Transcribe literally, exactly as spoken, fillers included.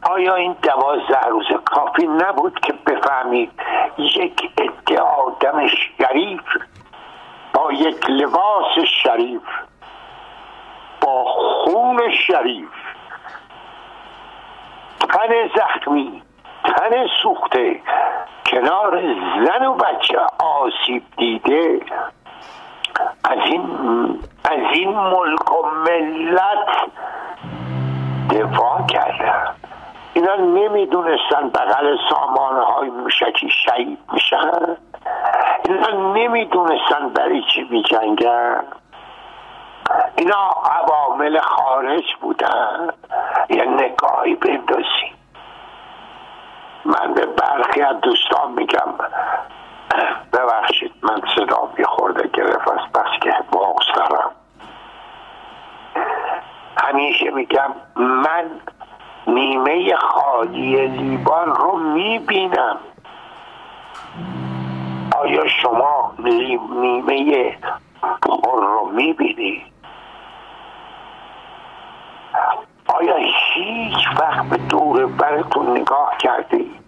آیا این دوازده روز کافی نبود که بفهمید یک عده آدم شریف با یک لباس شریف، با خون شریف، تن زخمی، تن سوخته، کنار زن و بچه آسیب دیده، از این از این ملک و ملت دفاع کردن. اینا نمیدونستن بغل سامانه های موشکی شهید میشن. اینا نمیدونستن برای چی میجنگن. اینا عوامل خارج بودن. یه نگاهی بندازی. من به برخی از دوستان میگم ببخشید من صدام یه خورده گرفت از بس که بغض دارم. همیشه میگم من نیمه خالی لیوان رو میبینم. آیا شما نیمه پر رو میبینی؟ آیا هیچ وقت به دور براتون نگاه کردی؟